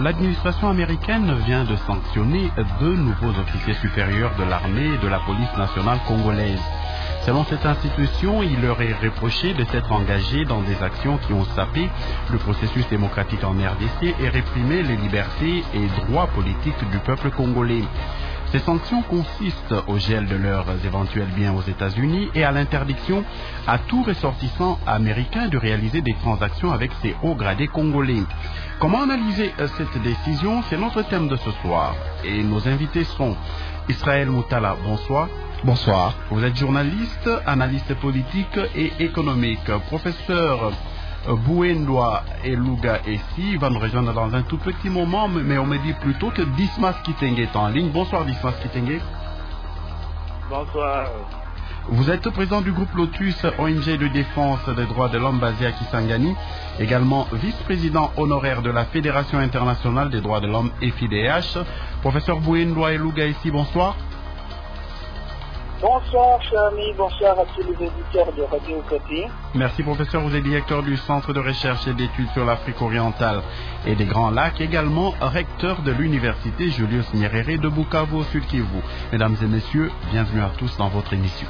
L'administration américaine vient de sanctionner deux nouveaux officiers supérieurs de l'armée et de la police nationale congolaise. Selon cette institution, il leur est reproché de s'être engagés dans des actions qui ont sapé le processus démocratique en RDC et réprimé les libertés et droits politiques du peuple congolais. Ces sanctions consistent au gel de leurs éventuels biens aux États-Unis et à l'interdiction à tout ressortissant américain de réaliser des transactions avec ces hauts gradés congolais. Comment analyser cette décision? C'est notre thème de ce soir. Et nos invités sont Israël Moutala, bonsoir. Bonsoir. Vous êtes journaliste, analyste politique et économique. Professeur Bouendoua Eluga Essi va nous rejoindre dans un tout petit moment, mais on me dit plutôt que Dismas Kitenge est en ligne. Bonsoir Dismas Kitenge. Bonsoir. Vous êtes président du groupe Lotus, ONG de défense des droits de l'homme basé à Kisangani, également vice-président honoraire de la Fédération internationale des droits de l'homme FIDH. Professeur Bouendoua Eluga Essi, bonsoir. Bonsoir, cher ami, bonsoir à tous les auditeurs de Radio Okapi. Merci, professeur. Vous êtes directeur du Centre de recherche et d'études sur l'Afrique orientale et des Grands Lacs, également recteur de l'Université Julius Nyerere de Bukavu au Sud Kivu. Mesdames et messieurs, bienvenue à tous dans votre émission.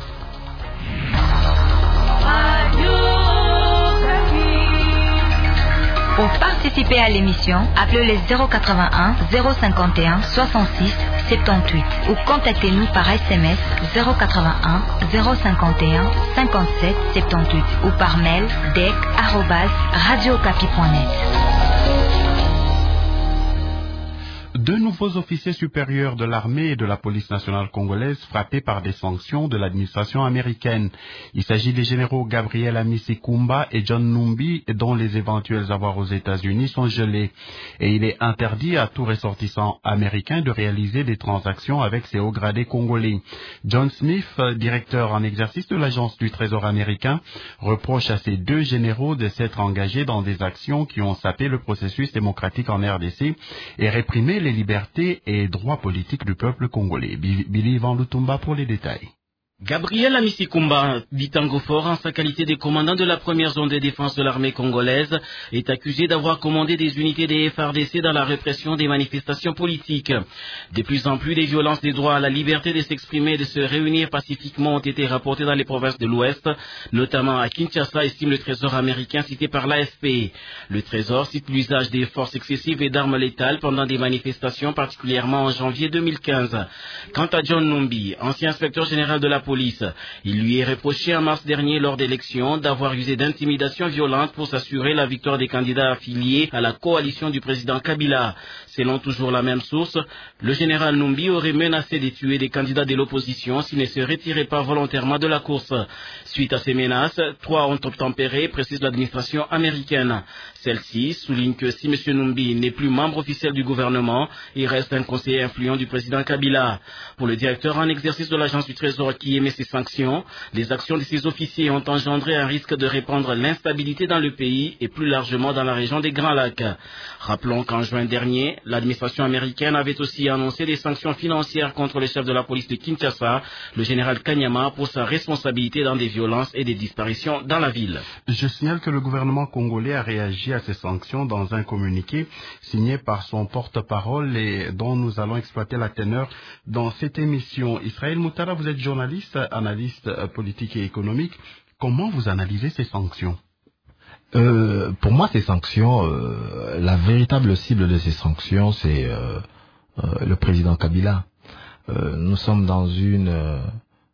Pour participer à l'émission, appelez les 081 051 66 78 ou contactez-nous par SMS 081 051 57 78 ou par mail dec@radiocapi.net. Deux nouveaux officiers supérieurs de l'armée et de la police nationale congolaise frappés par des sanctions de l'administration américaine. Il s'agit des généraux Gabriel Amisi Kumba et John Numbi, dont les éventuels avoirs aux États-Unis sont gelés. Et il est interdit à tout ressortissant américain de réaliser des transactions avec ces hauts gradés congolais. John Smith, directeur en exercice de l'agence du Trésor américain, reproche à ces deux généraux de s'être engagés dans des actions qui ont sapé le processus démocratique en RDC et réprimé les libertés et droits politiques du peuple congolais. Billy Van Lutumba pour les détails. Gabriel Amisi Kumba, dit Tango Fort en sa qualité de commandant de la première zone de défense de l'armée congolaise, est accusé d'avoir commandé des unités des FARDC dans la répression des manifestations politiques. De plus en plus, des violences des droits à la liberté de s'exprimer et de se réunir pacifiquement ont été rapportées dans les provinces de l'Ouest, notamment à Kinshasa, estime le Trésor américain cité par l'AFP. Le Trésor cite l'usage des forces excessives et d'armes létales pendant des manifestations, particulièrement en janvier 2015. Quant à John Numbi, ancien inspecteur général de la police, il lui est reproché en mars dernier lors d'élections d'avoir usé d'intimidation violente pour s'assurer la victoire des candidats affiliés à la coalition du président Kabila. Selon toujours la même source, le général Numbi aurait menacé de tuer des candidats de l'opposition s'ils ne se retiraient pas volontairement de la course. Suite à ces menaces, 3 ont obtempéré, précise l'administration américaine. Celle-ci souligne que si M. Numbi n'est plus membre officiel du gouvernement, il reste un conseiller influent du président Kabila. Pour le directeur en exercice de l'agence du Trésor qui émet ces sanctions, les actions de ces officiers ont engendré un risque de répandre l'instabilité dans le pays et plus largement dans la région des Grands Lacs. Rappelons qu'en juin dernier, l'administration américaine avait aussi annoncé des sanctions financières contre le chef de la police de Kinshasa, le général Kanyama, pour sa responsabilité dans des violences et des disparitions dans la ville. Je signale que le gouvernement congolais a réagi à ces sanctions dans un communiqué signé par son porte-parole et dont nous allons exploiter la teneur dans cette émission. Israël Moutala, vous êtes journaliste, analyste politique et économique. Comment vous analysez ces sanctions? Pour moi, ces sanctions, la véritable cible de ces sanctions, c'est le président Kabila. Nous sommes dans une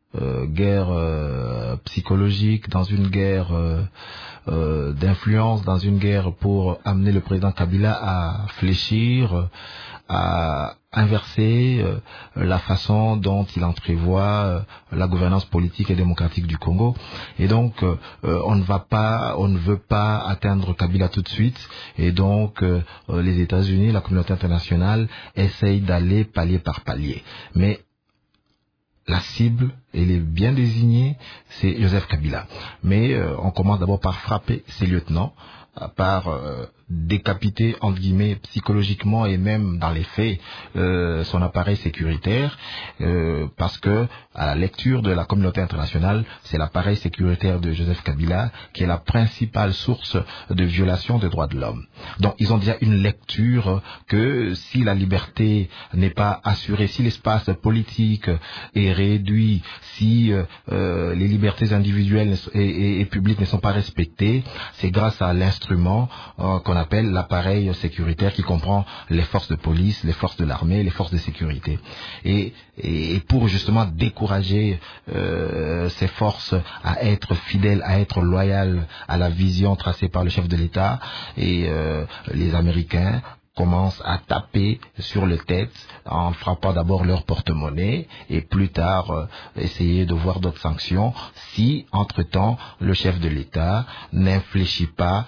guerre psychologique, dans une guerre d'influence, dans une guerre pour amener le président Kabila à fléchir, à inverser la façon dont il entrevoit la gouvernance politique et démocratique du Congo. Et donc, on ne veut pas atteindre Kabila tout de suite. Et donc, les États-Unis, la communauté internationale, essayent d'aller palier par palier. Mais la cible, elle est bien désignée, c'est Joseph Kabila. Mais on commence d'abord par frapper ses lieutenants, par décapiter, entre guillemets, psychologiquement et même dans les faits, son appareil sécuritaire, parce que à la lecture de la communauté internationale, c'est l'appareil sécuritaire de Joseph Kabila qui est la principale source de violation des droits de l'homme. Donc ils ont déjà une lecture que si la liberté n'est pas assurée, si l'espace politique est réduit, si les libertés individuelles et publiques ne sont pas respectées, c'est grâce à l'instrument qu'on appelle l'appareil sécuritaire qui comprend les forces de police, les forces de l'armée, les forces de sécurité. Et pour justement décourager ces forces à être fidèles, à être loyales à la vision tracée par le chef de l'État, et les Américains commencent à taper sur les têtes en frappant d'abord leur porte-monnaie et plus tard essayer de voir d'autres sanctions si, entre-temps, le chef de l'État n'infléchit pas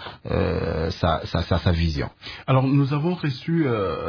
sa vision. Alors, nous avons reçu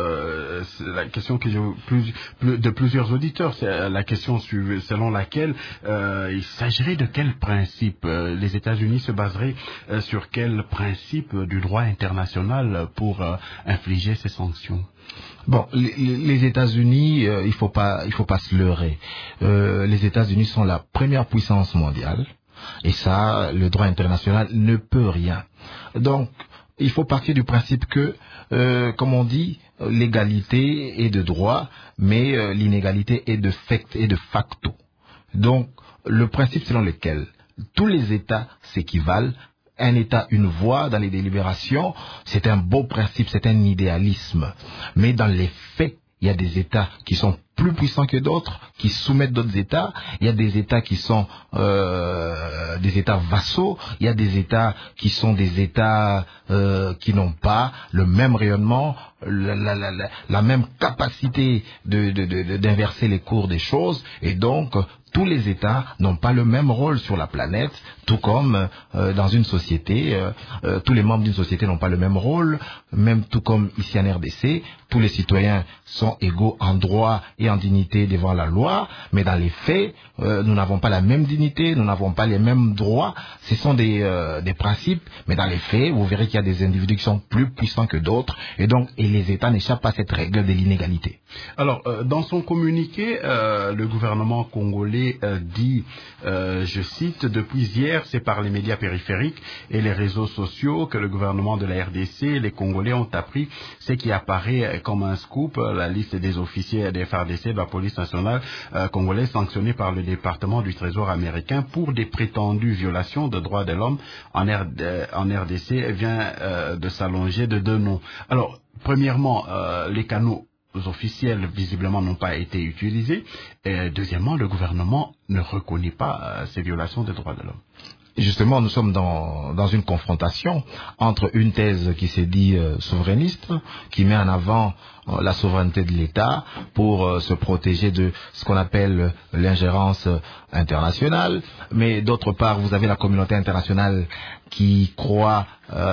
la question que de plusieurs auditeurs, c'est la question selon laquelle il s'agirait de quel principe les États-Unis se baseraient sur quel principe du droit international pour infliger ces sanctions. Bon, les États-Unis, il faut pas se leurrer. Les États-Unis sont la première puissance mondiale, et ça, le droit international ne peut rien. Donc, il faut partir du principe que, comme on dit, l'égalité est de droit, mais l'inégalité est de fait et de facto. Donc, le principe selon lequel tous les États s'équivalent, un État, une voix dans les délibérations, c'est un beau principe, c'est un idéalisme. Mais dans les faits, il y a des États qui sont plus puissants que d'autres, qui soumettent d'autres États. Il y a des États qui sont des États vassaux. Il y a des États qui sont des États qui n'ont pas le même rayonnement, la même capacité d'inverser les cours des choses. Et donc, tous les États n'ont pas le même rôle sur la planète, tout comme dans une société, tous les membres d'une société n'ont pas le même rôle, même tout comme ici en RDC, tous les citoyens sont égaux en droit et en dignité devant la loi, mais dans les faits, nous n'avons pas la même dignité, nous n'avons pas les mêmes droits, ce sont des principes, mais dans les faits, vous verrez qu'il y a des individus qui sont plus puissants que d'autres, et donc les États n'échappent pas à cette règle de l'inégalité. Alors, dans son communiqué, le gouvernement congolais dit, je cite, depuis hier, c'est par les médias périphériques et les réseaux sociaux que le gouvernement de la RDC et les Congolais ont appris ce qui apparaît comme un scoop, la liste des officiers des FARDC de la police nationale congolaise sanctionnés par le département du Trésor américain pour des prétendues violations de droits de l'homme en RDC vient de s'allonger de 2 noms. Alors, premièrement, les canaux officiels visiblement n'ont pas été utilisés. Et deuxièmement, le gouvernement ne reconnaît pas ces violations des droits de l'homme. Justement, nous sommes dans une confrontation entre une thèse qui s'est dit souverainiste, qui met en avant la souveraineté de l'État pour se protéger de ce qu'on appelle l'ingérence internationale, mais d'autre part, vous avez la communauté internationale qui croit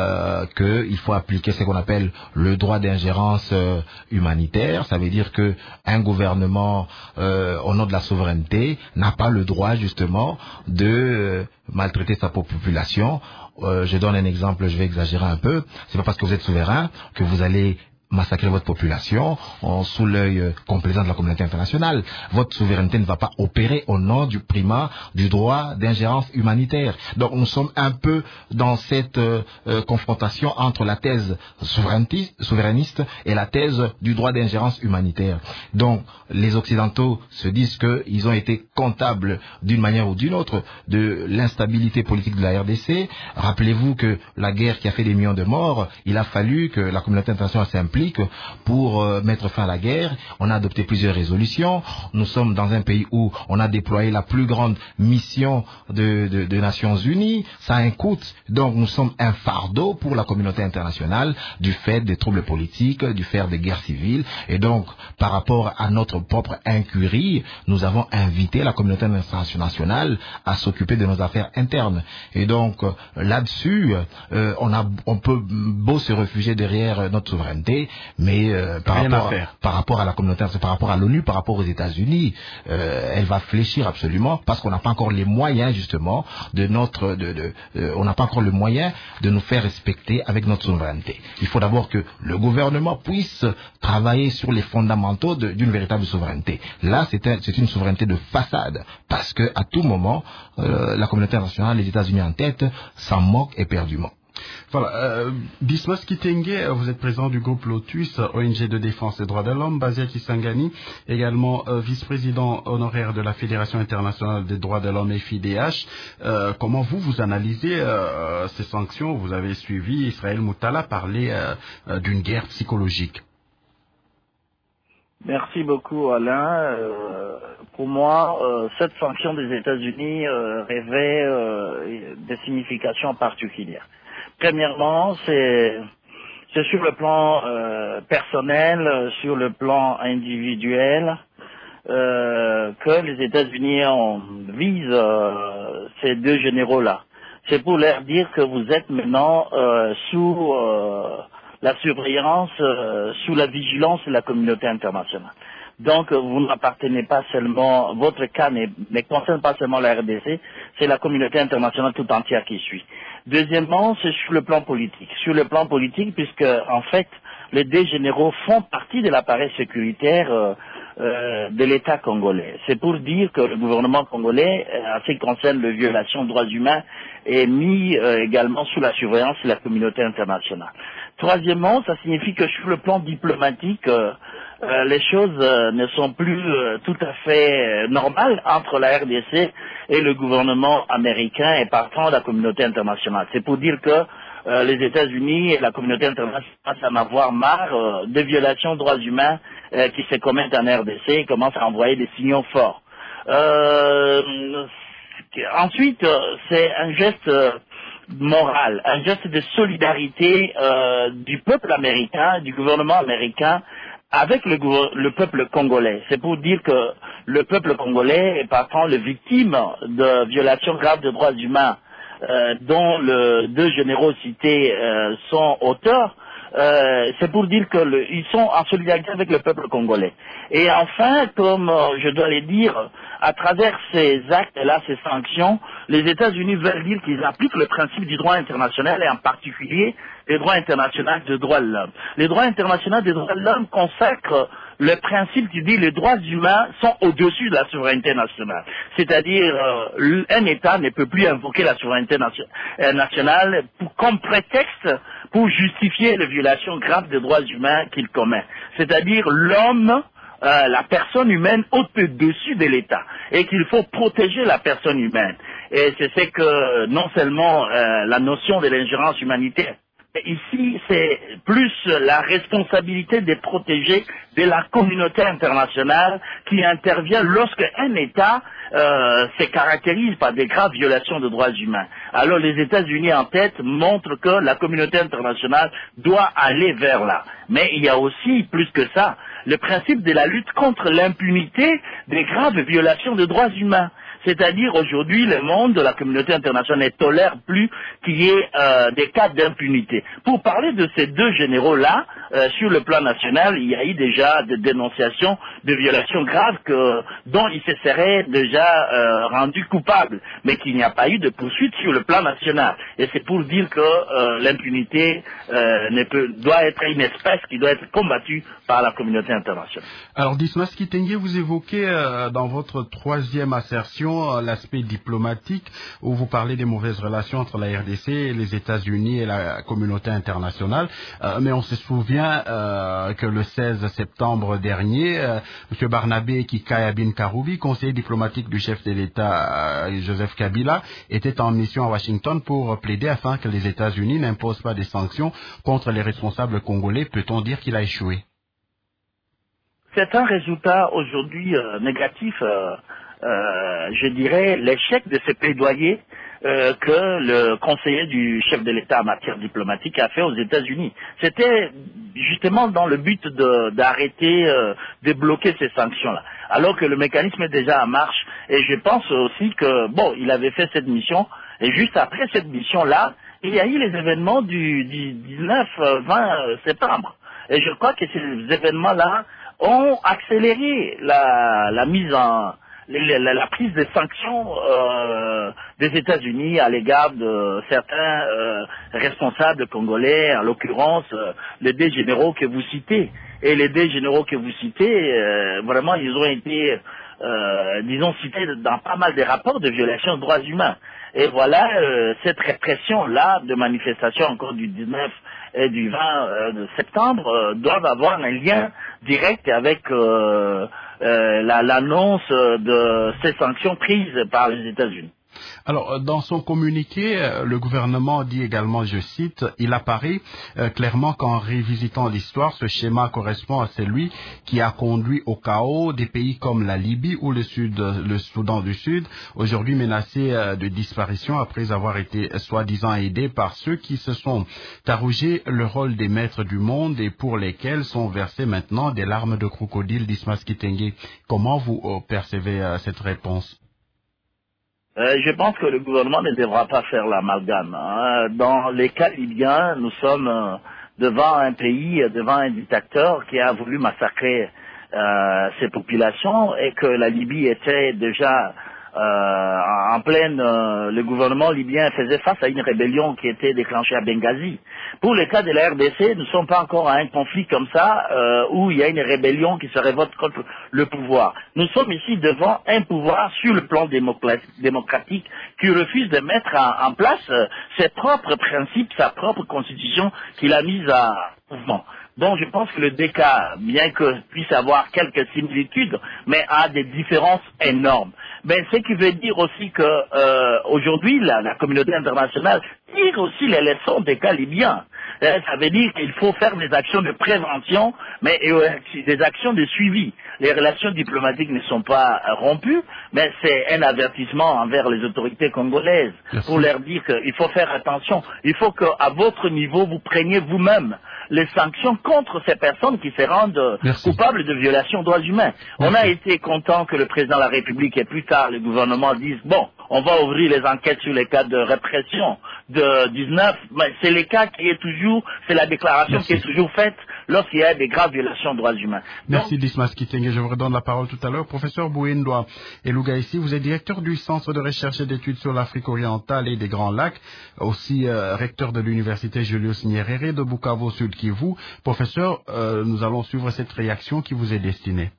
qu'il faut appliquer ce qu'on appelle le droit d'ingérence humanitaire. Ça veut dire que un gouvernement, au nom de la souveraineté, n'a pas le droit justement de maltraiter sa population. Je donne un exemple, je vais exagérer un peu. C'est pas parce que vous êtes souverain que vous allez massacrer votre population sous l'œil complaisant de la communauté internationale. Votre souveraineté ne va pas opérer au nom du primat du droit d'ingérence humanitaire. Donc nous sommes un peu dans cette confrontation entre la thèse souverainiste et la thèse du droit d'ingérence humanitaire. Donc les Occidentaux se disent qu'ils ont été comptables d'une manière ou d'une autre de l'instabilité politique de la RDC. Rappelez-vous que la guerre qui a fait des millions de morts, il a fallu que la communauté internationale s'implique pour mettre fin à la guerre. On a adopté plusieurs résolutions. Nous sommes dans un pays où on a déployé la plus grande mission de Nations Unies. Ça a un coût. Donc nous sommes un fardeau pour la communauté internationale du fait des troubles politiques, du fait des guerres civiles. Et donc, par rapport à notre propre incurie, nous avons invité la communauté internationale à s'occuper de nos affaires internes. Et donc, là-dessus, on peut beau se réfugier derrière notre souveraineté, mais par rapport à la communauté, par rapport à l'ONU, par rapport aux États-Unis, elle va fléchir absolument parce qu'on n'a pas encore les moyens justement on n'a pas encore le moyen de nous faire respecter avec notre souveraineté. Il faut d'abord que le gouvernement puisse travailler sur les fondamentaux d'une véritable souveraineté. Là, c'est une souveraineté de façade parce que à tout moment, la communauté internationale, les États-Unis en tête, s'en moquent éperdument. Voilà. Dismas Kitenge, vous êtes président du groupe Lotus, ONG de défense des droits de l'homme. Bazia Kisangani, également vice-président honoraire de la Fédération internationale des droits de l'homme FIDH. Comment vous analysez ces sanctions? Vous avez suivi Israël Moutala parler d'une guerre psychologique. Merci beaucoup, Alain. Pour moi, cette sanction des États-Unis revêt des significations particulières. Premièrement, c'est sur le plan personnel, sur le plan individuel, que les États-Unis visent ces deux généraux-là. C'est pour leur dire que vous êtes maintenant sous la surveillance, sous la vigilance de la communauté internationale. Donc, vous n'appartenez pas seulement, votre cas ne concerne pas seulement la RDC, c'est la communauté internationale tout entière qui suit. Deuxièmement, c'est sur le plan politique. Sur le plan politique, puisque, en fait, les deux généraux font partie de l'appareil sécuritaire de l'État congolais. C'est pour dire que le gouvernement congolais, en ce qui concerne les violations de droits humains, est mis également sous la surveillance de la communauté internationale. Troisièmement, ça signifie que sur le plan diplomatique, les choses ne sont plus tout à fait normales entre la RDC et le gouvernement américain et partant la communauté internationale. C'est pour dire que les États-Unis et la communauté internationale commencent à en avoir marre des violations de droits humains qui se commettent en RDC et commencent à envoyer des signaux forts. Ensuite, c'est un geste moral, un geste de solidarité du peuple américain, du gouvernement américain avec le peuple congolais. C'est pour dire que le peuple congolais est partant les victimes de violations graves de droits humains dont les deux généraux cités sont auteurs. C'est pour dire qu'ils sont en solidarité avec le peuple congolais. Et enfin, comme je dois le dire, à travers ces actes-là, ces sanctions, les États-Unis veulent dire qu'ils appliquent le principe du droit international et en particulier les droits internationaux des droits de l'homme. Les droits internationaux des droits de l'homme consacrent le principe qui dit que les droits humains sont au-dessus de la souveraineté nationale. C'est-à-dire, un État ne peut plus invoquer la souveraineté nationale comme prétexte pour justifier les violations graves des droits humains qu'il commet. C'est-à-dire, l'homme, la personne humaine au-dessus de l'État et qu'il faut protéger la personne humaine. Et c'est ce que non seulement la notion de l'ingérence humanitaire, ici c'est plus la responsabilité de protéger de la communauté internationale qui intervient lorsque un État se caractérise par des graves violations de droits humains. Alors les États-Unis en tête montrent que la communauté internationale doit aller vers là. Mais il y a aussi, plus que ça, le principe de la lutte contre l'impunité des graves violations de droits humains. C'est-à-dire aujourd'hui, le monde, la communauté internationale ne tolère plus qu'il y ait des cas d'impunité. Pour parler de ces deux généraux-là, sur le plan national, il y a eu déjà des dénonciations de violations graves dont ils se seraient déjà rendus coupables, mais qu'il n'y a pas eu de poursuite sur le plan national. Et c'est pour dire que l'impunité doit être une espèce qui doit être combattue par la communauté internationale. Alors, Dismas Kitenge, vous évoquez dans votre troisième assertion l'aspect diplomatique, où vous parlez des mauvaises relations entre la RDC et les États-Unis et la communauté internationale. Mais on se souvient que le 16 septembre dernier, M. Barnabé Kikaya-Bin Karoubi, conseiller diplomatique du chef de l'État Joseph Kabila, était en mission à Washington pour plaider afin que les États-Unis n'imposent pas des sanctions contre les responsables congolais. Peut-on dire qu'il a échoué? C'est un résultat aujourd'hui négatif. Je dirais, l'échec de ce plaidoyer que le conseiller du chef de l'État en matière diplomatique a fait aux États-Unis. C'était justement dans le but d'arrêter, de bloquer ces sanctions-là, alors que le mécanisme est déjà en marche. Et je pense aussi que, bon, il avait fait cette mission, et juste après cette mission-là, il y a eu les événements du 19-20 septembre. Et je crois que ces événements-là ont accéléré la mise en la prise des sanctions des États-Unis à l'égard de certains responsables congolais, en l'occurrence les deux généraux que vous citez. Et les deux généraux que vous citez, vraiment, ils ont été, disons, cités dans pas mal de rapports de violation des droits humains. Et voilà, cette répression-là de manifestations encore du 19 et du 20 de septembre doivent avoir un lien direct avec l'annonce de ces sanctions prises par les États-Unis. Alors, dans son communiqué, le gouvernement dit également, je cite, « Il apparaît clairement qu'en révisitant l'histoire, ce schéma correspond à celui qui a conduit au chaos des pays comme la Libye ou le Soudan du Sud, aujourd'hui menacés de disparition après avoir été soi-disant aidés par ceux qui se sont arrogés le rôle des maîtres du monde et pour lesquels sont versées maintenant des larmes de crocodile » d'Ismas Kitenge. Comment vous percevez cette réponse? Je pense que le gouvernement ne devra pas faire l'amalgame. Dans les cas libyens, nous sommes devant un pays, devant un dictateur qui a voulu massacrer ses populations et que la Libye était déjà en pleine... le gouvernement libyen faisait face à une rébellion qui était déclenchée à Benghazi. Pour le cas de la RDC, nous ne sommes pas encore à un conflit comme ça où il y a une rébellion qui se révolte contre le pouvoir. Nous sommes ici devant un pouvoir sur le plan démocratique qui refuse de mettre en place ses propres principes, sa propre constitution qu'il a mise à mouvement. Donc je pense que le DK, bien que puisse avoir quelques similitudes, mais a des différences énormes. Mais ce qui veut dire aussi que aujourd'hui la communauté internationale tire aussi les leçons des cas libyens. Ça veut dire qu'il faut faire des actions de prévention, mais des actions de suivi. Les relations diplomatiques ne sont pas rompues, mais c'est un avertissement envers les autorités congolaises pour leur dire qu'il faut faire attention. Il faut qu'à votre niveau, vous preniez vous-même les sanctions contre ces personnes qui se rendent coupables de violations des droits humains. On a été content que le président de la République et plus tard le gouvernement disent bon, on va ouvrir les enquêtes sur les cas de répression de 19, mais c'est les cas qui est toujours, c'est la déclaration qui est toujours faite lorsqu'il y a des graves violations de droits humains. Merci Dismas Kitenge, je vous redonne la parole tout à l'heure. Professeur Bouindwa Elougaïsi, vous êtes directeur du Centre de recherche et d'études sur l'Afrique orientale et des Grands Lacs, aussi recteur de l'Université Julius Nyerere de Bukavu Sud Kivu. Professeur, nous allons suivre cette réaction qui vous est destinée.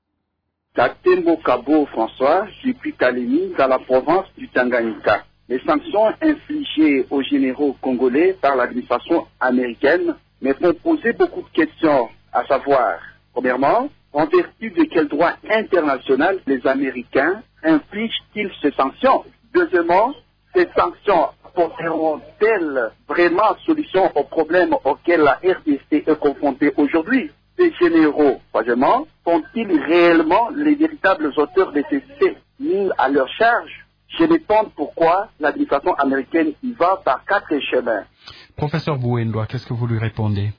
Katembo Kabo François, depuis Kalemi, dans la province du Tanganyika. Les sanctions infligées aux généraux congolais par l'administration américaine me font poser beaucoup de questions, à savoir, premièrement, en vertu de quel droit international les Américains infligent-ils ces sanctions? Deuxièmement, ces sanctions apporteront-elles vraiment solution aux problèmes auxquels la RDC est confrontée aujourd'hui? Ces généraux, troisièmement, sont-ils réellement les véritables auteurs de ces faits mis à leur charge? Je me demande pourquoi l'administration américaine y va par 4 chemins. Professeur Bouindwa, qu'est-ce que vous lui répondez?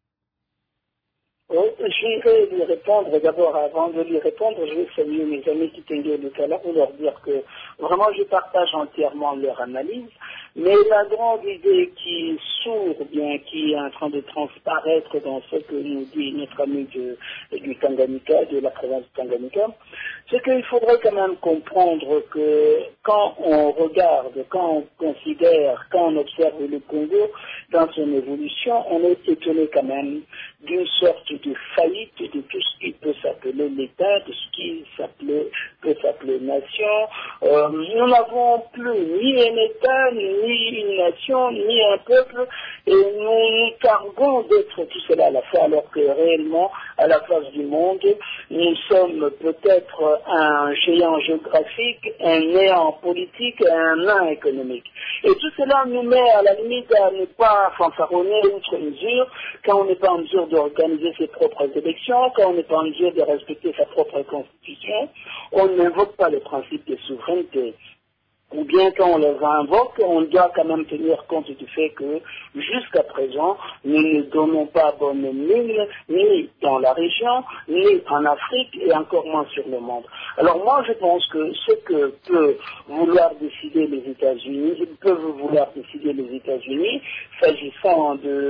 Je vais lui répondre, d'abord avant de lui répondre, je vais saluer mes amis qui étaient tout à l'heure pour leur dire que vraiment je partage entièrement leur analyse, mais la grande idée qui s'ouvre bien, qui est en train de transparaître dans ce que nous dit notre ami du Tanganyika, de la province du Tanganyika, c'est qu'il faudrait quand même comprendre que quand on regarde, quand on considère, quand on observe le Congo dans son évolution, on est étonné quand même d'une sorte de faillite de tout ce qui peut s'appeler l'État, de ce qui peut s'appeler nation. Nous n'avons plus ni un État, ni une nation, ni un peuple, et nous nous targuons d'être tout cela à la fois, alors que réellement, à la face du monde, nous sommes peut-être un géant géographique, un néant politique, un nain économique. Et tout cela nous met à la limite à ne pas fanfaronner outre mesure quand on n'est pas en mesure d'organiser ses propres élections, quand on n'est pas en mesure de respecter sa propre constitution, on n'invoque pas le principe de souveraineté. Ou bien quand on les invoque, on doit quand même tenir compte du fait que jusqu'à présent, nous ne donnons pas bonne mine ni dans la région, ni en Afrique et encore moins sur le monde. Alors moi je pense que ce que peuvent vouloir décider les États-Unis, s'agissant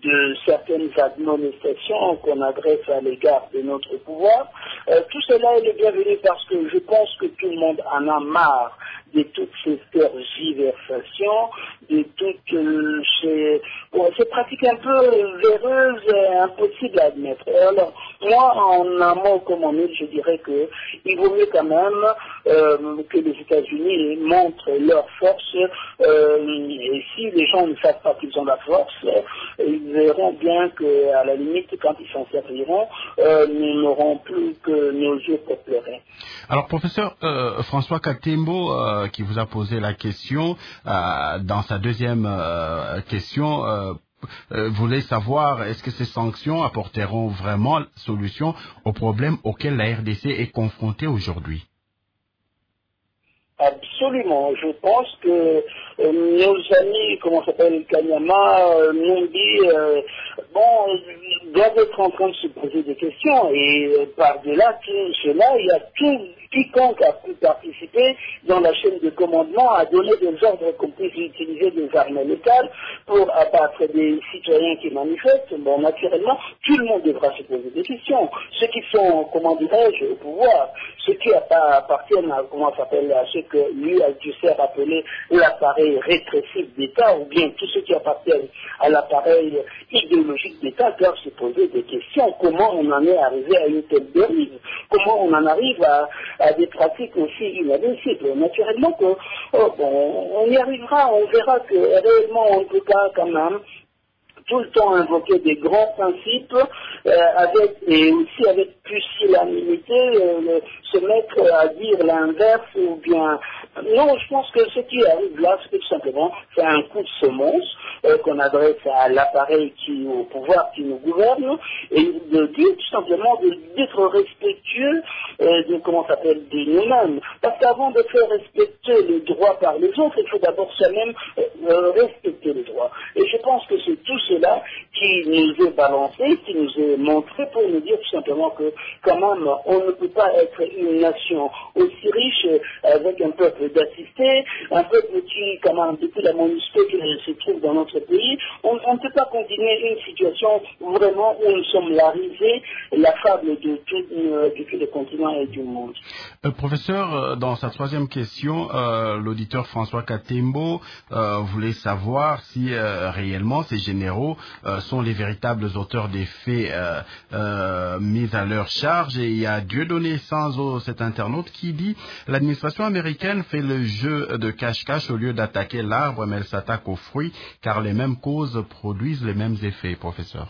de certaines admonestations qu'on adresse à l'égard de notre pouvoir. Tout cela est le bienvenu parce que je pense que tout le monde en a marre de toutes ces tergiversations, de toutes ces pratiques un peu véreuses et impossibles à admettre. Alors, moi, en un mot comme en mille, je dirais qu'il vaut mieux quand même que les États-Unis montrent leur force. Et si les gens ne savent pas qu'ils ont la force, ils verront bien qu'à la limite, quand ils s'en serviront, nous n'aurons plus que nos yeux pour pleurer. Alors, professeur François Katembo, qui vous a posé la question, dans sa deuxième question, voulait savoir est-ce que ces sanctions apporteront vraiment solution aux problèmes auxquels la RDC est confrontée aujourd'hui? Absolument. Je pense que nos amis, comment s'appelle, Kanyama, Numbi, doivent être en train de se poser des questions. Et par-delà tout cela, il y a quiconque a pu participer dans la chaîne de commandement à donner des ordres qu'on puisse utiliser des armes létales pour abattre des citoyens qui manifestent. Bon, naturellement, tout le monde devra se poser des questions. Ceux qui sont, comment dirais-je, au pouvoir, ceux qui appartiennent à, comment s'appelle, à ce que lui, Althusser appelait l'appareil répressif d'État, ou bien tous ceux qui appartiennent à l'appareil idéologique d'État doivent se poser des questions. Comment on en est arrivé à une telle dérive? Comment on en arrive à des pratiques aussi inadmissibles? Naturellement on y arrivera, on verra que réellement on ne peut pas quand même tout le temps invoquer des grands principes et aussi avec pusillanimité se mettre à dire l'inverse ou bien... Non, je pense que ce qui arrive là, c'est tout simplement c'est un coup de semonce qu'on adresse à l'appareil au pouvoir qui nous gouverne et de dire tout simplement d'être respectueux de nous-mêmes. Parce qu'avant de faire respecter les droits par les autres, il faut d'abord soi-même respecter les droits. Et je pense que c'est tout cela qui nous est balancé, qui nous est montré pour nous dire tout simplement que quand même on ne peut pas être une nation aussi riche avec un peuple d'assistés, un peuple qui, quand même, depuis la MONUSCO qui se trouve dans notre pays, on ne peut pas continuer une situation vraiment où nous sommes la risée, la fable de tous les continents et du monde. Professeur, dans sa troisième question, l'auditeur François Katembo voulait savoir si réellement ces généraux sont les véritables auteurs des faits mis à leur charge. Et il y a Dieudonné Sanzo, cet internaute, qui dit « L'administration américaine fait le jeu de cache-cache au lieu d'attaquer l'arbre, mais elle s'attaque aux fruits, car les mêmes causes produisent les mêmes effets. » Professeur.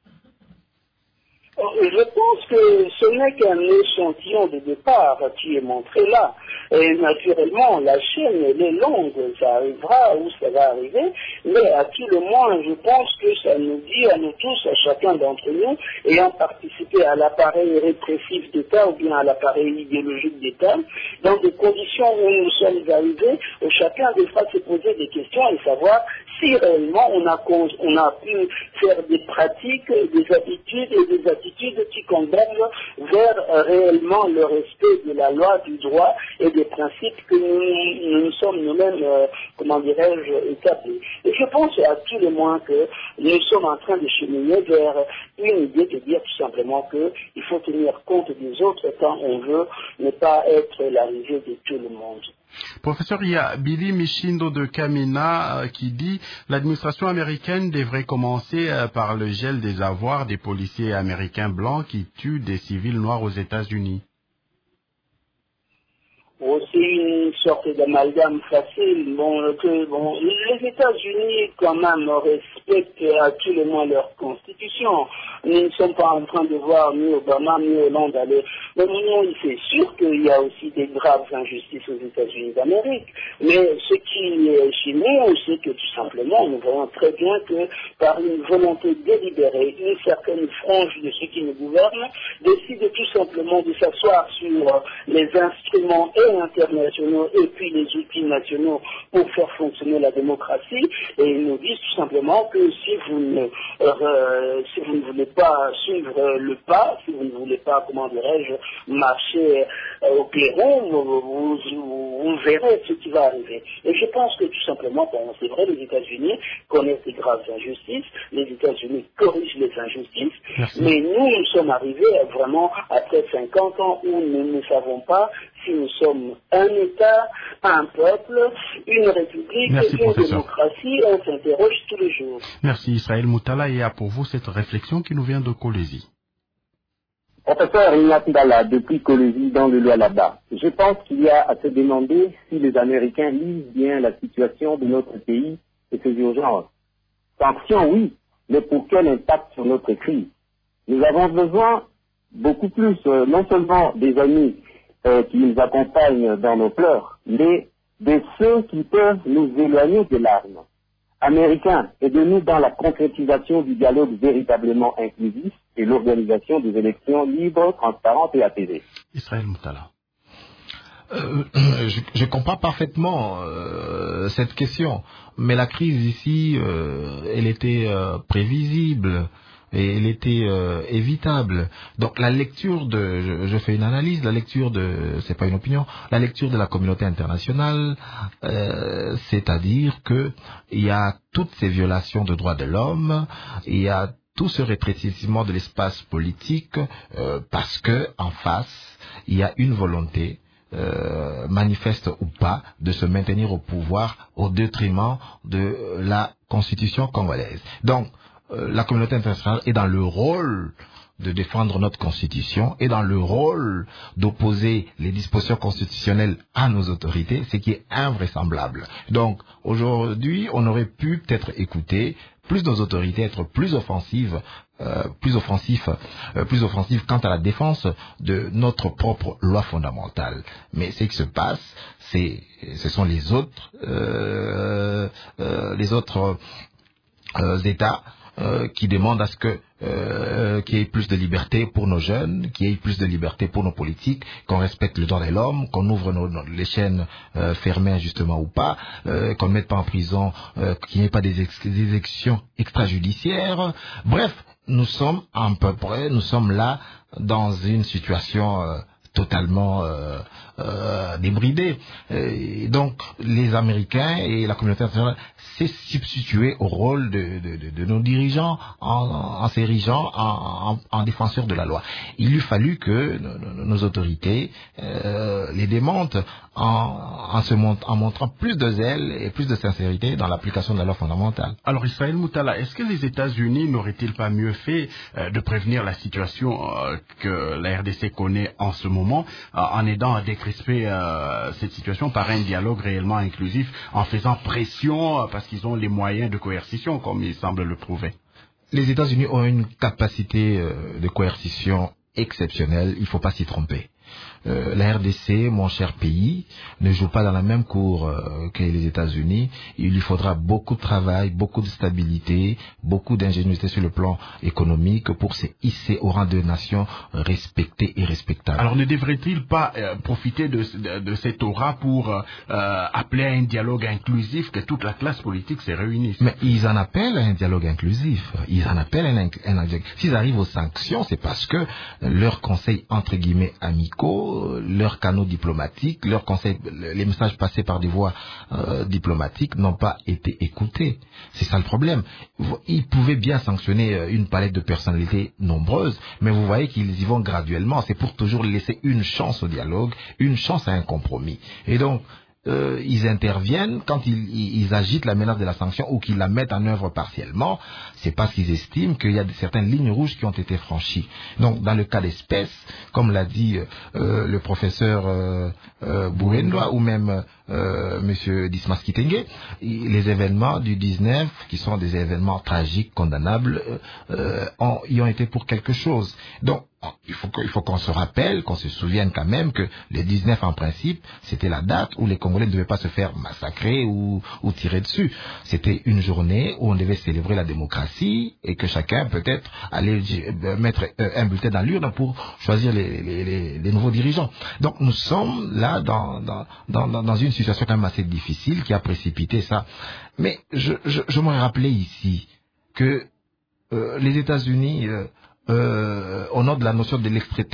Je pense que ce n'est qu'un échantillon de départ qui est montré là. Et naturellement, la chaîne, elle est longue, ça arrivera où ça va arriver, mais à tout le moins, je pense que ça nous dit à nous tous, à chacun d'entre nous, ayant participé à l'appareil répressif d'État ou bien à l'appareil idéologique d'État, dans des conditions où nous sommes arrivés, où chacun devra se poser des questions et savoir si réellement on a pu faire des pratiques, des habitudes et des attitudes qui condamnent vers réellement le respect de la loi, du droit et des principes que nous sommes nous-mêmes, établis. Et je pense à tout le moins que nous sommes en train de cheminer vers une idée de dire tout simplement qu'il faut tenir compte des autres quand on veut ne pas être la risée de tout le monde. Professeur, il y a Billy Michindo de Kamina qui dit « L'administration américaine devrait commencer par le gel des avoirs des policiers américains blancs qui tuent des civils noirs aux États-Unis. » C'est une sorte d'amalgame facile. Les États-Unis, quand même, respectent à tout le moins leur constitution. Nous ne sommes pas en train de voir ni Obama ni Hollande aller. Mais c'est sûr qu'il y a aussi des graves injustices aux États-Unis d'Amérique. Mais ce qui est chez nous, c'est que tout simplement, nous voyons très bien que par une volonté délibérée, une certaine frange de ceux qui nous gouvernent décide tout simplement de s'asseoir sur les instruments et internationaux et puis les outils nationaux pour faire fonctionner la démocratie. Et ils nous disent tout simplement que si vous ne voulez pas suivre le pas, si vous ne voulez pas, comment dirais-je, marcher au clairon, vous verrez ce qui va arriver. Et je pense que tout simplement, bon, c'est vrai, les États-Unis connaissent des graves injustices, les États-Unis corrigent les injustices, mais nous sommes arrivés vraiment après 50 ans où nous ne savons pas si nous sommes un État, un peuple, une république, une démocratie. On s'interroge tous les jours. Merci Israël Moutala, et pour vous cette réflexion qui nous vient de Kolwezi. Professeur Ignati Dalla, depuis Kolwezi dans le Lualaba, je pense qu'il y a à se demander si les Américains lisent bien la situation de notre pays et ses urgences. Sanctions, oui, mais pour quel impact sur notre crise? Nous avons besoin beaucoup plus, non seulement des amis qui nous accompagnent dans nos pleurs, mais de ceux qui peuvent nous éloigner de l'arme. Américains, aidez-nous dans la concrétisation du dialogue véritablement inclusif et l'organisation des élections libres, transparentes et apaisées. Israël Moutala. Je comprends parfaitement cette question, mais la crise ici, elle était prévisible et elle était évitable. Donc la lecture je fais une analyse, la lecture c'est pas une opinion, la lecture de la communauté internationale, c'est-à-dire que il y a toutes ces violations de droits de l'homme, il y a tout ce rétrécissement de l'espace politique parce que en face il y a une volonté manifeste ou pas de se maintenir au pouvoir au détriment de la constitution congolaise. Donc la communauté internationale est dans le rôle de défendre notre constitution et dans le rôle d'opposer les dispositions constitutionnelles à nos autorités, ce qui est invraisemblable. Donc aujourd'hui, on aurait pu peut-être écouter plus nos autorités, être plus offensives quant à la défense de notre propre loi fondamentale. Mais ce qui se passe, ce sont les autres États qui demandent à ce qu'il y ait plus de liberté pour nos jeunes, qu'il y ait plus de liberté pour nos politiques, qu'on respecte le droit de l'homme, qu'on ouvre les chaînes fermées injustement ou pas, qu'on ne mette pas en prison, qu'il n'y ait pas des exécutions extrajudiciaires. Bref, nous sommes là dans une situation totalement débridée. Donc les Américains et la communauté internationale s'est substituée au rôle de nos dirigeants en s'érigeant en défenseurs de la loi. Il eût fallu que nos autorités les démontent en montrant plus de zèle et plus de sincérité dans l'application de la loi fondamentale. Alors Israël Moutala, est-ce que les États-Unis n'auraient-ils pas mieux fait de prévenir la situation que la RDC connaît en ce moment, en aidant à décrisper cette situation par un dialogue réellement inclusif, en faisant pression parce qu'ils ont les moyens de coercition, comme ils semblent le prouver? Les États-Unis ont une capacité de coercition exceptionnelle, il ne faut pas s'y tromper. La RDC, mon cher pays, ne joue pas dans la même cour que les États-Unis. Il lui faudra beaucoup de travail, beaucoup de stabilité, beaucoup d'ingéniosité sur le plan économique pour se hisser au rang de nation respectée et respectable. Alors ne devrait-il pas profiter de cette aura pour appeler à un dialogue inclusif, que toute la classe politique se réunisse? Mais ils en appellent à un dialogue inclusif. Ils en appellent à un dialogue. S'ils arrivent aux sanctions, c'est parce que leurs conseils entre guillemets amicaux, leurs canaux diplomatiques, leurs conseils, les messages passés par des voies diplomatiques n'ont pas été écoutés. C'est ça le problème. Ils pouvaient bien sanctionner une palette de personnalités nombreuses, mais vous voyez qu'ils y vont graduellement. C'est pour toujours laisser une chance au dialogue, une chance à un compromis. Et donc, ils interviennent quand ils agitent la menace de la sanction ou qu'ils la mettent en œuvre partiellement, c'est parce qu'ils estiment qu'il y a certaines lignes rouges qui ont été franchies. Donc, dans le cas d'espèce, comme l'a dit le professeur Bourendoa ou même Monsieur Dismas Kitenge, les événements du 19, qui sont des événements tragiques, condamnables, y ont été pour quelque chose. Donc, il faut qu'on se rappelle, qu'on se souvienne quand même que le 19 en principe, c'était la date où les Congolais ne devaient pas se faire massacrer ou tirer dessus. C'était une journée où on devait célébrer la démocratie et que chacun peut-être allait mettre un bulletin dans l'urne pour choisir les nouveaux dirigeants. Donc nous sommes là dans une situation quand même assez difficile qui a précipité ça. Mais je m'aurais rappelé ici que les États-Unis au nom de la notion de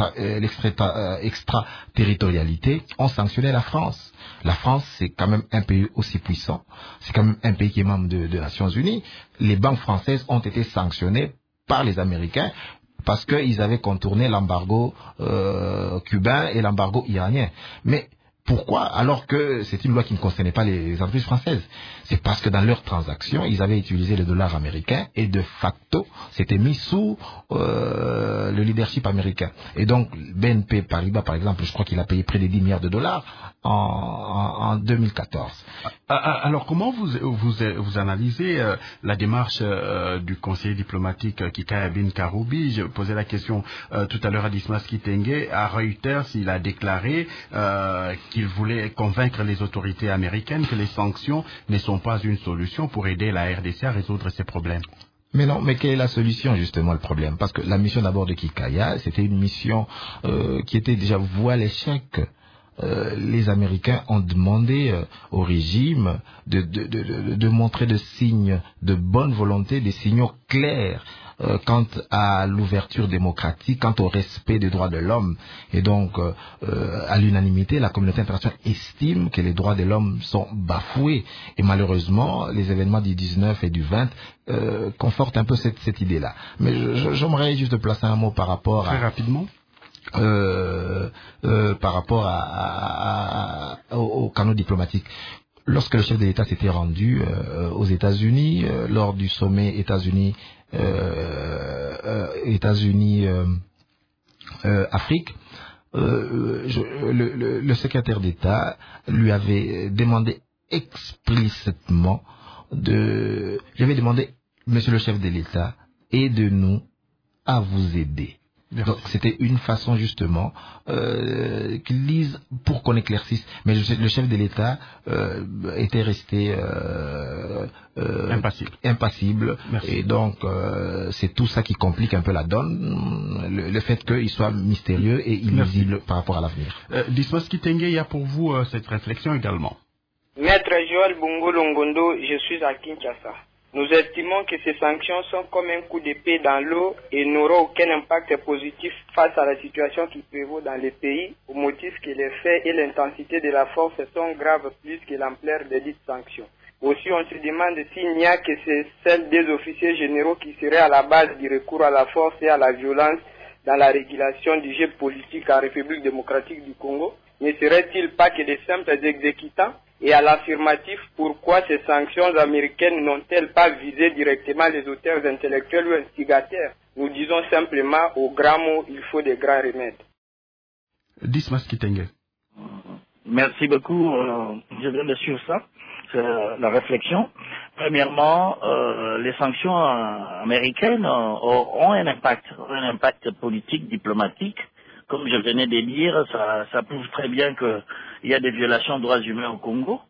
l'extraterritorialité, ont sanctionné la France. La France, c'est quand même un pays aussi puissant, c'est quand même un pays qui est membre des Nations Unies. Les banques françaises ont été sanctionnées par les Américains parce qu'ils avaient contourné l'embargo cubain et l'embargo iranien. Mais pourquoi? Alors que c'est une loi qui ne concernait pas les entreprises françaises. C'est parce que dans leurs transactions, ils avaient utilisé le dollar américain et de facto, c'était mis sous le leadership américain. Et donc, BNP Paribas, par exemple, je crois qu'il a payé près de 10 milliards de dollars en 2014. Alors, comment vous analysez la démarche du conseiller diplomatique Kikaya Bin Karoubi? Je posais la question tout à l'heure à Dismas Kitenge. À Reuters, il a déclaré qu'il voulait convaincre les autorités américaines que les sanctions ne sont pas une solution pour aider la RDC à résoudre ses problèmes. Mais non, mais quelle est la solution justement le problème? Parce que la mission d'abord de Kikaya, c'était une mission qui était déjà vouée à l'échec. Les Américains ont demandé au régime de montrer des signes de bonne volonté, des signaux clairs quant à l'ouverture démocratique, quant au respect des droits de l'homme. Et donc, à l'unanimité, la communauté internationale estime que les droits de l'homme sont bafoués. Et malheureusement, les événements du 19 et du 20 confortent un peu cette idée-là. Mais j'aimerais juste placer un mot par rapport Très rapidement. Par rapport au canaux diplomatique. Lorsque le chef de l'État s'était rendu aux États-Unis, lors du sommet États-Unis-Afrique, le secrétaire d'État lui avait demandé explicitement lui avait demandé, monsieur le chef de l'État, aidez-nous à vous aider. Merci. Donc c'était une façon justement qu'ils lisent pour qu'on éclaircisse. Mais le chef de l'État était resté impassible. Merci. Et donc c'est tout ça qui complique un peu la donne, le fait qu'il soit mystérieux et illisible par rapport à l'avenir. Dismas Kitenge, il y a pour vous cette réflexion également. Maître Joël Bongo Longondo, je suis à Kinshasa. Nous estimons que ces sanctions sont comme un coup d'épée dans l'eau et n'auront aucun impact positif face à la situation qui prévaut dans les pays, au motif que les faits et l'intensité de la force sont graves plus que l'ampleur des dites sanctions. Aussi, on se demande s'il n'y a que celles des officiers généraux qui seraient à la base du recours à la force et à la violence dans la régulation du jeu politique en République démocratique du Congo. Ne serait-il pas que des simples exécutants? Et à l'affirmatif, pourquoi ces sanctions américaines n'ont-elles pas visé directement les auteurs intellectuels ou instigateurs? Nous disons simplement, au grand mot, il faut des grands remèdes. Dismas Kitenge. Merci beaucoup. Je viens de suivre ça. C'est la réflexion. Premièrement, les sanctions américaines ont un impact politique, diplomatique. Comme je venais de dire, ça prouve très bien qu'il y a des violations de droits humains au Congo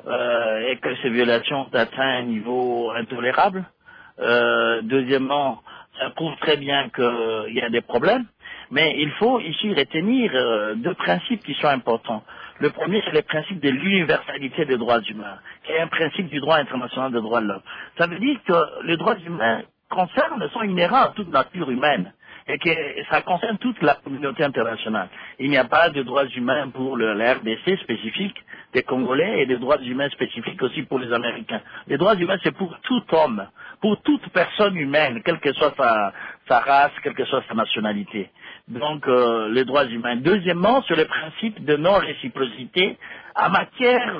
et que ces violations ont atteint un niveau intolérable. Deuxièmement, ça prouve très bien qu'il y a des problèmes, mais il faut ici retenir deux principes qui sont importants. Le premier, c'est le principe de l'universalité des droits humains, qui est un principe du droit international des droits de l'homme. Ça veut dire que les droits humains sont inhérents à toute nature humaine. Et que ça concerne toute la communauté internationale. Il n'y a pas de droits humains pour la RDC spécifique des Congolais et des droits humains spécifiques aussi pour les Américains. Les droits humains, c'est pour tout homme, pour toute personne humaine, quelle que soit sa race, quelle que soit sa nationalité. Donc, les droits humains. Deuxièmement, sur le principe de non-réciprocité en matière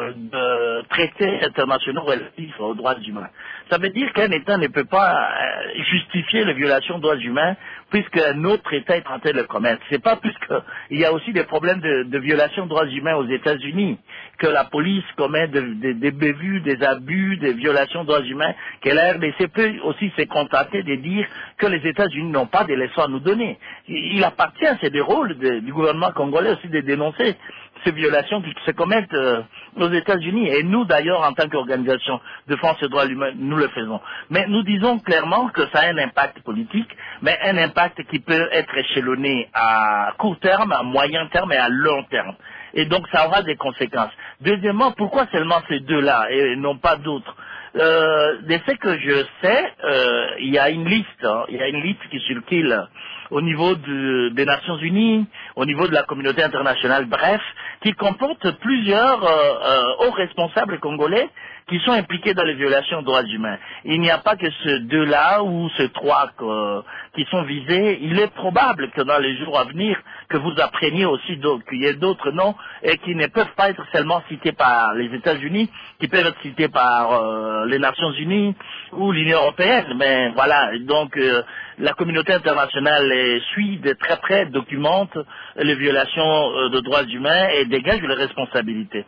de traités internationaux relatifs aux droits humains. Ça veut dire qu'un État ne peut pas justifier les violations de droits humains puisqu'un autre État est en train de le commettre. C'est pas puisqu'il y a aussi des problèmes de violation de droits humains aux États-Unis que la police commet des bévues, des abus, des violations de droits humains, que la RDC peut aussi se contenter de dire que les États-Unis n'ont pas de leçons à nous donner. Il appartient, c'est le rôle du gouvernement congolais aussi de dénoncer ces violations qui se commettent aux États-Unis. Et nous, d'ailleurs, en tant qu'organisation de défense des droits humains, nous le faisons. Mais nous disons clairement que ça a un impact politique, mais un impact qui peut être échelonné à court terme, à moyen terme et à long terme. Et donc, ça aura des conséquences. Deuxièmement, pourquoi seulement ces deux-là et non pas d'autres? De ce que je sais, il y a une liste qui circule au niveau des Nations Unies, au niveau de la communauté internationale, bref, qui comporte plusieurs hauts responsables congolais qui sont impliqués dans les violations de droits humains. Il n'y a pas que ces deux-là ou ces trois qui sont visés. Il est probable que dans les jours à venir, que vous appreniez aussi qu'il y ait d'autres noms et qui ne peuvent pas être seulement cités par les États-Unis, qui peuvent être cités par les Nations Unies ou l'Union européenne. Mais voilà, donc la communauté internationale suit de très près, documente les violations de droits humains et dégage les responsabilités.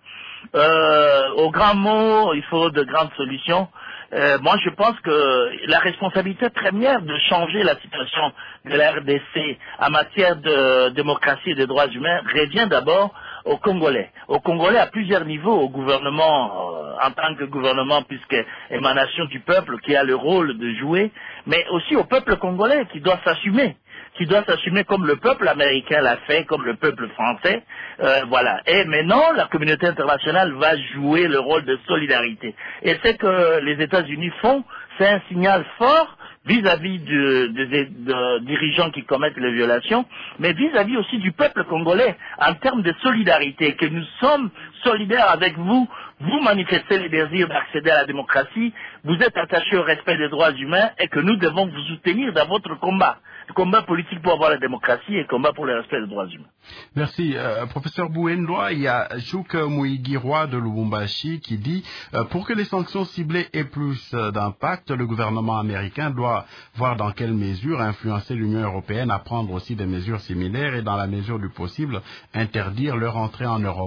Au grand mot, il faut de grandes solutions. Moi, je pense que la responsabilité première de changer la situation de la RDC en matière de démocratie et de droits humains revient d'abord aux Congolais. Aux Congolais à plusieurs niveaux, au gouvernement en tant que gouvernement, puisque émanation du peuple qui a le rôle de jouer, mais aussi au peuple congolais qui doit s'assumer comme le peuple américain l'a fait, comme le peuple français, voilà. Et maintenant, la communauté internationale va jouer le rôle de solidarité. Et ce que les États-Unis font, c'est un signal fort vis-à-vis des dirigeants qui commettent les violations, mais vis-à-vis aussi du peuple congolais, en termes de solidarité, que nous sommes solidaires avec vous, vous manifestez le désir d'accéder à la démocratie, vous êtes attachés au respect des droits humains et que nous devons vous soutenir dans votre combat. Le combat politique pour avoir la démocratie et le combat pour le respect des droits humains. Merci. Professeur Bouendoa, il y a Chouk Mouigirwa de Lubumbashi qui dit pour que les sanctions ciblées aient plus d'impact, le gouvernement américain doit voir dans quelle mesure influencer l'Union européenne à prendre aussi des mesures similaires et dans la mesure du possible interdire leur entrée en Europe.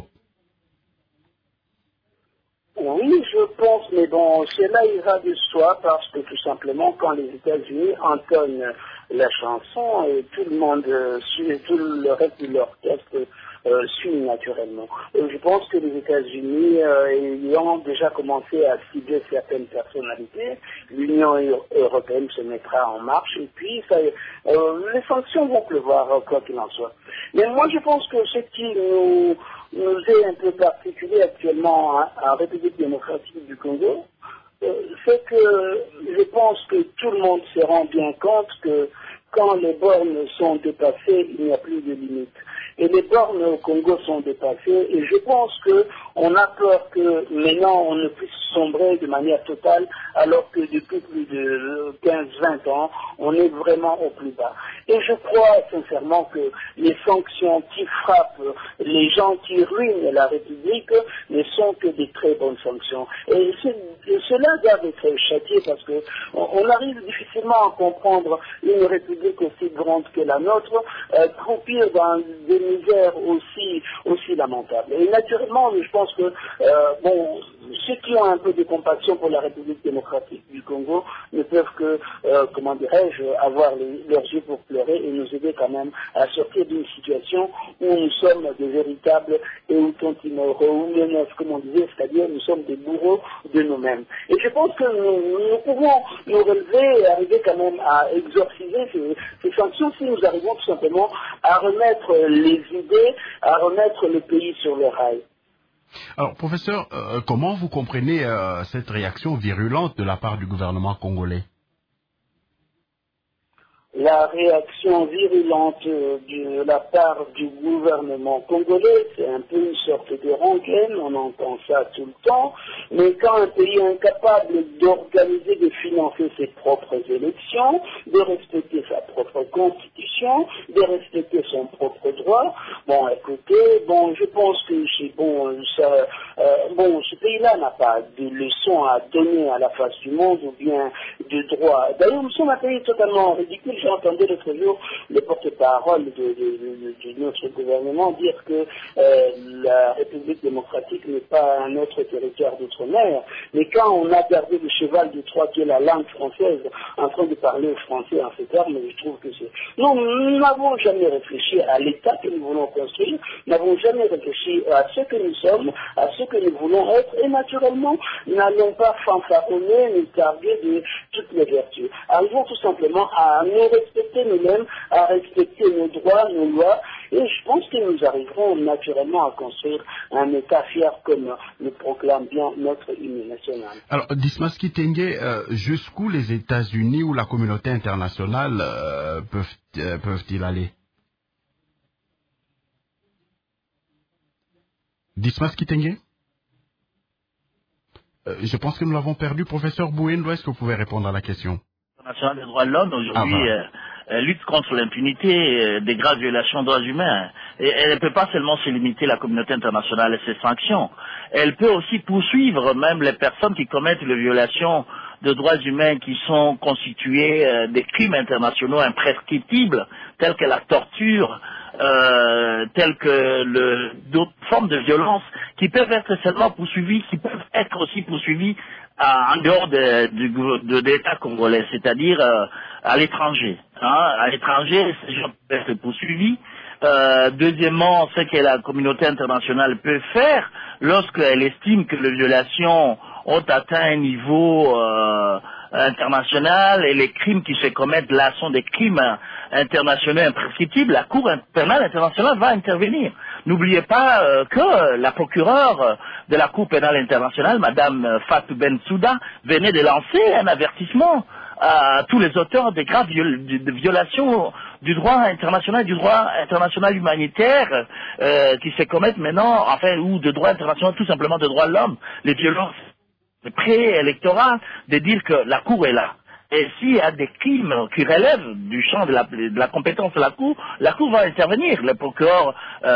Oui, je pense, mais bon, cela ira de soi parce que tout simplement, quand les États-Unis entonnent la chanson, et tout le monde suit, tout le reste de l'orchestre suit naturellement. Et je pense que les États-Unis ayant déjà commencé à cibler certaines personnalités, l'Union européenne se mettra en marche et puis les sanctions vont pleuvoir quoi qu'il en soit. Mais moi je pense que ce qui nous est un peu particulier actuellement en République démocratique du Congo, c'est que je pense que tout le monde se rend bien compte que quand les bornes sont dépassées, il n'y a plus de limites. Et les bornes au Congo sont dépassées et je pense qu'on a peur que maintenant on ne puisse sombrer de manière totale alors que depuis plus de 15-20 ans, on est vraiment au plus bas. Et je crois sincèrement que les sanctions qui frappent les gens qui ruinent la République ne sont que des très bonnes sanctions. Et cela doit être châtié parce qu'on arrive difficilement à comprendre une République aussi grande que la nôtre croupir dans des misères aussi lamentables. Et naturellement, je pense que ceux qui ont un peu de compassion pour la République démocratique du Congo ne peuvent que, avoir leurs yeux pour pleurer et nous aider quand même à sortir d'une situation où nous sommes des véritables eutontimores, comme on disait, c'est-à-dire nous sommes des bourreaux de nous-mêmes. Et je pense que nous pouvons nous relever et arriver quand même à exorciser ces sanctions si nous arrivons tout simplement à remettre les idées, à remettre le pays sur le rail. Alors, professeur, comment vous comprenez cette réaction virulente de la part du gouvernement congolais? La réaction virulente de la part du gouvernement congolais, c'est un peu une sorte de rengaine, on entend ça tout le temps, mais quand un pays est incapable d'organiser, de financer ses propres élections, de respecter sa propre constitution, de respecter son propre droit, je pense que ce pays-là n'a pas de leçons à donner à la face du monde ou bien de droit. D'ailleurs, nous sommes un pays totalement ridicule. J'ai entendu l'autre jour le porte-parole de notre gouvernement dire que la République démocratique n'est pas un autre territoire d'outre-mer, mais quand on a gardé le cheval de Troie qui est la langue française en train de parler français en ces termes, je trouve que c'est... Non, nous n'avons jamais réfléchi à l'État que nous voulons construire, nous n'avons jamais réfléchi à ce que nous sommes, à ce que nous voulons être, et naturellement, n'allons pas fanfaronner, nous targuer de toutes les vertus. Arrivons tout simplement à nous respecter nous-mêmes, à respecter nos droits, nos lois, et je pense que nous arriverons naturellement à construire un État fier comme le proclame bien notre hymne national. Alors, Dismas Kitenge, jusqu'où les États-Unis ou la communauté internationale peuvent-ils aller? Dismas Kitenge? Je pense que nous l'avons perdu. Professeur Bouendo, est-ce que vous pouvez répondre à la question? National des droits de l'homme aujourd'hui lutte contre l'impunité des graves violations des droits humains. Et elle ne peut pas seulement se limiter à la communauté internationale et ses sanctions. Elle peut aussi poursuivre même les personnes qui commettent les violations de droits humains qui sont constituées des crimes internationaux imprescriptibles, tels que la torture, telles que d'autres formes de violence qui peuvent être seulement poursuivies, qui peuvent être aussi poursuivies en dehors de l'État congolais, c'est-à-dire à l'étranger. À l'étranger, ces gens peuvent être poursuivis. Deuxièmement, ce que la communauté internationale peut faire lorsqu'elle estime que les violations ont atteint un niveau international et les crimes qui se commettent là sont des crimes internationaux imprescriptibles, la Cour pénale internationale va intervenir. N'oubliez pas que la procureure de la Cour pénale internationale, Madame Fatou Bensouda, venait de lancer un avertissement à tous les auteurs des graves violations du droit international, du droit international humanitaire qui se commettent maintenant, enfin, ou de droit international, tout simplement de droits de l'homme, les violences préélectorales, de dire que la Cour est là. Et s'il y a des crimes qui relèvent du champ de la compétence de la Cour va intervenir. La procureure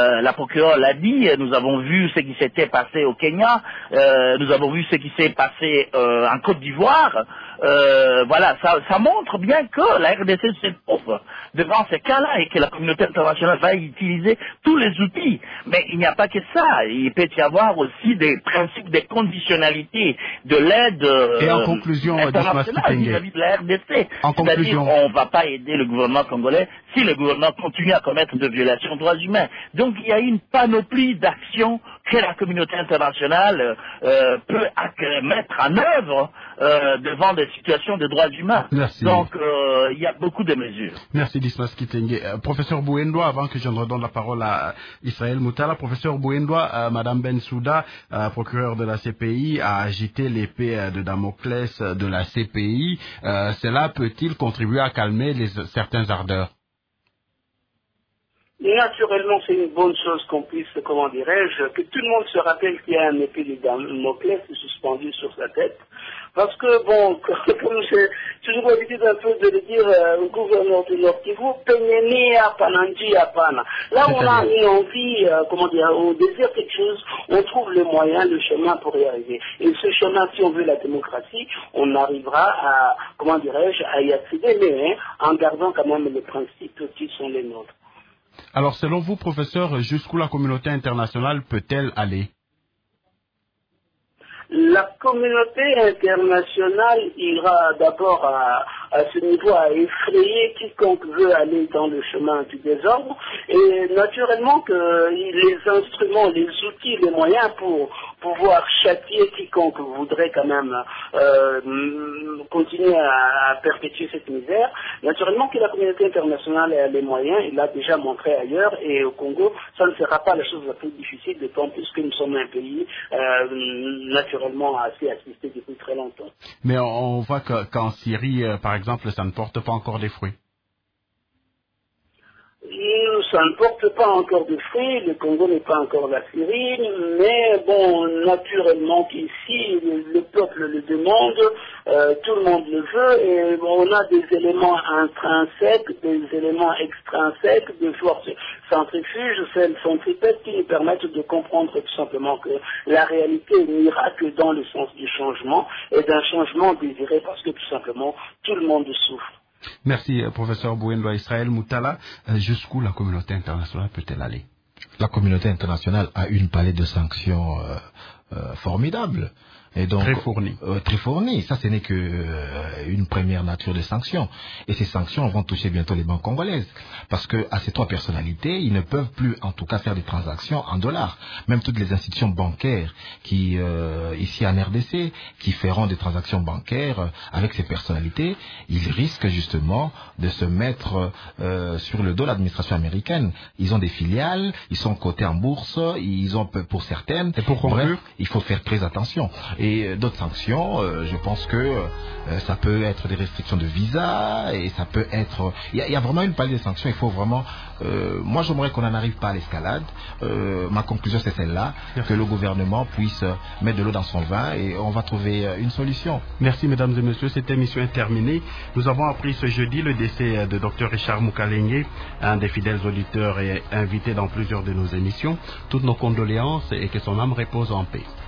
l'a dit, nous avons vu ce qui s'était passé au Kenya, nous avons vu ce qui s'est passé en Côte d'Ivoire. Voilà, ça montre bien que la RDC se trouve devant ces cas-là et que la communauté internationale va utiliser tous les outils. Mais il n'y a pas que ça. Il peut y avoir aussi des principes, des conditionnalités de l'aide internationale vis-à-vis de la RDC. C'est-à-dire qu'on ne va pas aider le gouvernement congolais si le gouvernement continue à commettre de violations de droits humains. Donc il y a une panoplie d'actions que la communauté internationale peut mettre en œuvre devant des situations de droits humains. Merci. Donc il y a beaucoup de mesures. Merci Dismas Kitenge. Professeur Bouendo, avant que je ne redonne la parole à Israël Moutala, professeur Bouendo, Madame Bensouda, procureure de la CPI, a agité l'épée de Damoclès de la CPI. Cela peut-il contribuer à calmer certains ardeurs? Naturellement, c'est une bonne chose qu'on puisse, comment dirais-je, que tout le monde se rappelle qu'il y a un épée de Damoclès suspendu sur sa tête. Parce que, bon, comme j'ai toujours l'habitude un peu de le dire au gouverneur de Nord Kivu, Penyeni Apananji Apana. Là où on a une envie, on désire quelque chose, on trouve le moyen, le chemin pour y arriver. Et ce chemin, si on veut la démocratie, on arrivera à, à y accéder, mais en gardant quand même les principes qui sont les nôtres. Alors, selon vous, professeur, jusqu'où la communauté internationale peut-elle aller? La communauté internationale ira d'abord à ce niveau à effrayer quiconque veut aller dans le chemin du désordre et naturellement que les instruments, les outils, les moyens pour pouvoir châtier quiconque voudrait quand même continuer à perpétuer cette misère. Naturellement que la communauté internationale a les moyens, il l'a déjà montré ailleurs et au Congo, ça ne sera pas la chose la plus difficile, d'autant plus que nous sommes un pays naturellement assez assisté depuis très longtemps. Mais on voit qu'en Syrie, par exemple, ça ne porte pas encore des fruits. Ça ne porte pas encore de fruits, le Congo n'est pas encore la Syrie, mais bon, naturellement qu'ici, le peuple le demande, tout le monde le veut, et bon, on a des éléments intrinsèques, des éléments extrinsèques, des forces centrifuges, celles centripètes qui nous permettent de comprendre tout simplement que la réalité n'ira que dans le sens du changement, et d'un changement désiré parce que tout simplement, tout le monde souffre. Merci, professeur Bouendo Israël Moutala. Jusqu'où la communauté internationale peut-elle aller? La communauté internationale a une palette de sanctions formidable. Et donc, très fourni. Ça, ce n'est que une première nature de sanctions. Et ces sanctions vont toucher bientôt les banques congolaises. Parce que à ces trois personnalités, ils ne peuvent plus, en tout cas, faire des transactions en dollars. Même toutes les institutions bancaires qui, ici en RDC, qui feront des transactions bancaires avec ces personnalités, ils risquent justement de se mettre sur le dos de l'administration américaine. Ils ont des filiales, ils sont cotés en bourse, ils ont pour certaines. Et pour conclure, bref, il faut faire très attention. Et d'autres sanctions, je pense que ça peut être des restrictions de visa et ça peut être... Il y a vraiment une palette de sanctions, il faut vraiment... moi, j'aimerais qu'on n'en arrive pas à l'escalade. Ma conclusion, c'est celle-là, que le gouvernement puisse mettre de l'eau dans son vin et on va trouver une solution. Merci, mesdames et messieurs. Cette émission est terminée. Nous avons appris ce jeudi le décès de Dr Richard Mukalenge, un des fidèles auditeurs et invité dans plusieurs de nos émissions. Toutes nos condoléances et que son âme repose en paix.